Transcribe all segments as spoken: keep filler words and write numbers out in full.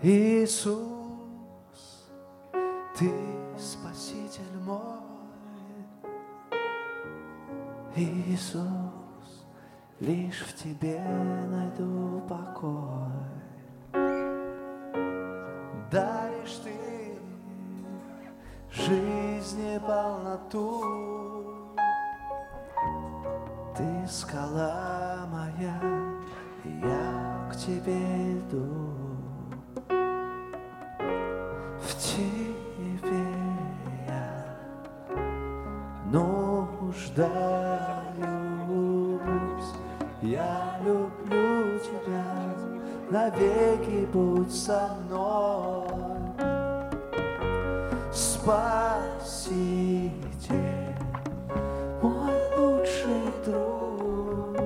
Иисус, Ты Спаситель мой. Иисус, лишь в Тебе найду покой. Даришь Ты жизни полноту. Ты скала моя, и я к Тебе иду. В Тебе я нуждаюсь. Я люблю Тебя, навеки будь со мной. Спаситель, мой лучший друг,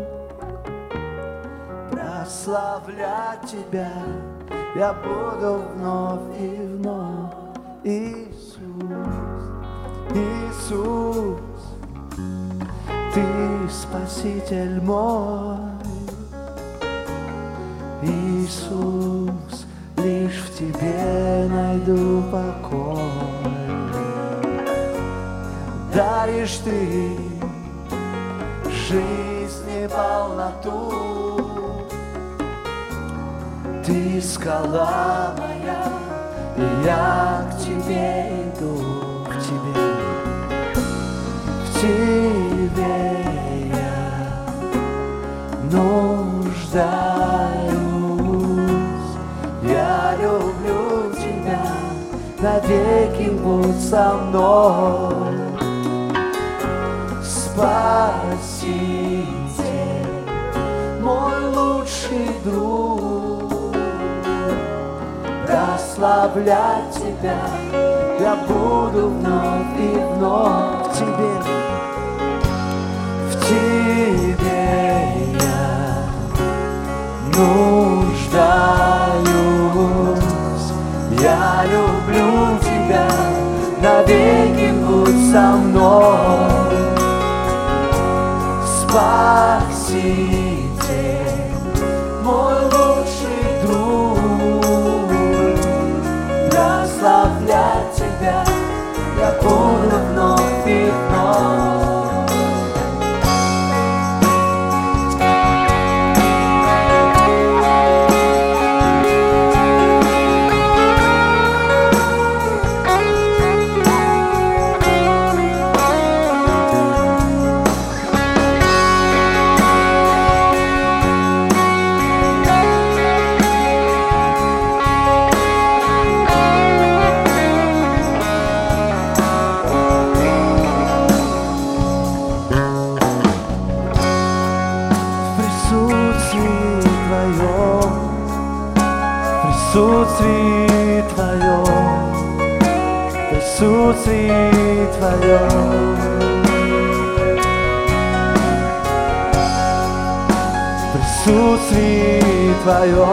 прославлять Тебя я буду вновь и вновь. Иисус, Иисус, Ты Спаситель мой. Иисус, лишь в Тебе найду покой. Даришь Ты жизни полноту. Ты скала моя, и я к Тебе иду. В Тебе, в Тебе я нуждаюсь. Я люблю Тебя, навеки будь со мной. Спаситель, мой лучший друг, прославлять Тебя я буду вновь и вновь. В Тебе, в Тебе я нуждаюсь. Я люблю Тебя, навеки будь со мной. Спаситель, мой лучший друг, прославлять Тебя я буду вновь и вновь. Присутствие Твое, присутствие Твое, присутствие Твое,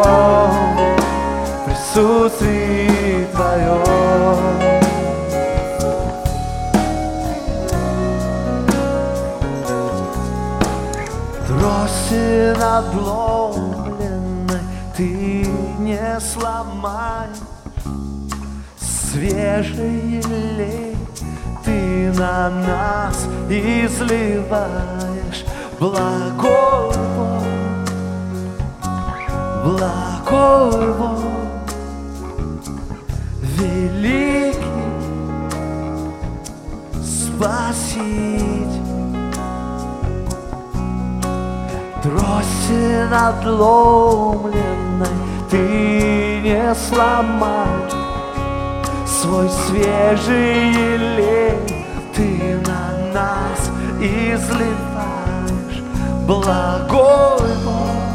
присутствие Твое. Трости надломленной Ты не сломай, свежий елей Ты на нас изливаешь. Благой Бог, благой Бог, великий Спаситель. Трости надломленной Ты не сломай, свой свежий елей Ты на нас изливаешь. Благой Бог,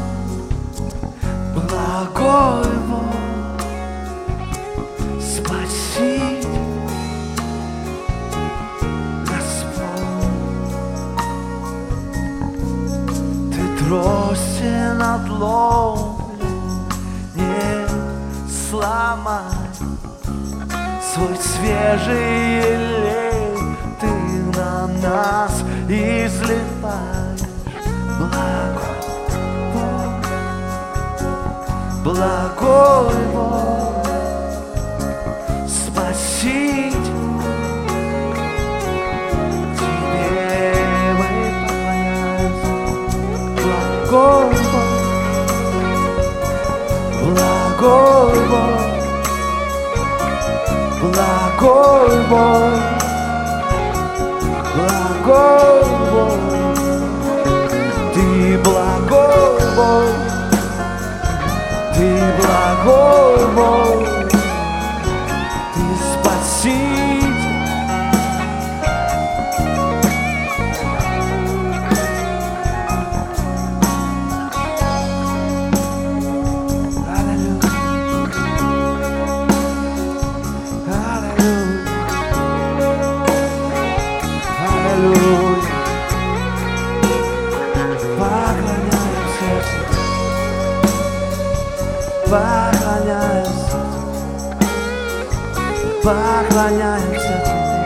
благой Бог, Спаситель, Господь. Ты трости надломленной не сломай, свой свежий елей Ты на нас изливаешь. Благой Бог, благой Бог, Спаситель. Тебе мы поклоняемся, благой Бог, благой Бог, благой Бог, благой Бог. Ты благой Бог, Ты благой Бог, Ты Спаситель. Аллилуйя, аллилуйя, аллилуйя. Поклоняемся Тебе, поклоняемся, поклоняемся Тебе.